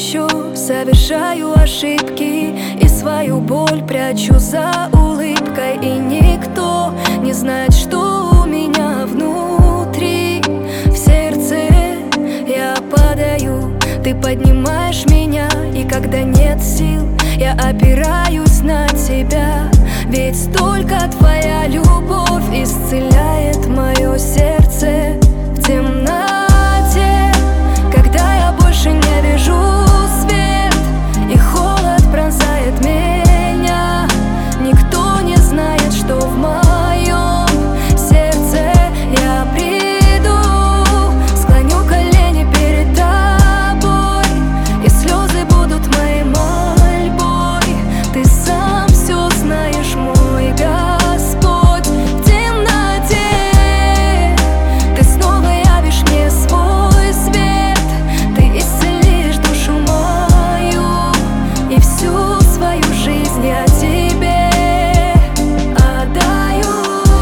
еще совершаю ошибки и свою боль прячу за улыбкой. И никто не знает, что у меня внутри. В сердце я падаю, ты поднимаешь меня. И когда нет сил, я опираюсь на тебя. Ведь только твоя любовь исцеляет мое сердце в темноте. Когда я больше не вижу свет и холод пронзает меня, никто не знает, что в моем сердце. Я приду, склоню колени перед тобой, и слезы будут моей мольбой. Ты сам все знаешь, мой Господь. В темноте ты снова явишь мне свой свет. Ты исцелишь душу мою, и всю свою жизнь я тебе отдаю.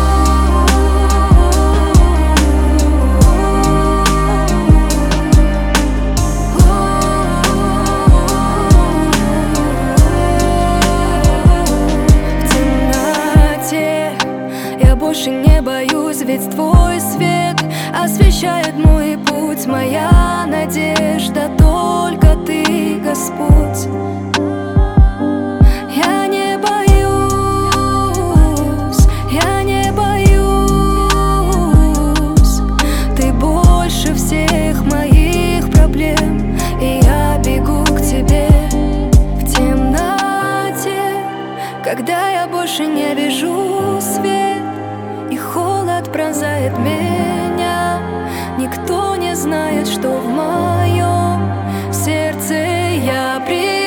В темноте я больше не боюсь, ведь твой свет освещает мой путь. Моя надежда только ты, Господь. Я не боюсь, я не боюсь. Ты больше всех моих проблем, и я бегу к тебе. В темноте, когда я больше не вижу свет и холод пронзает меня, никто не знает, что в моем сердце. Я приду,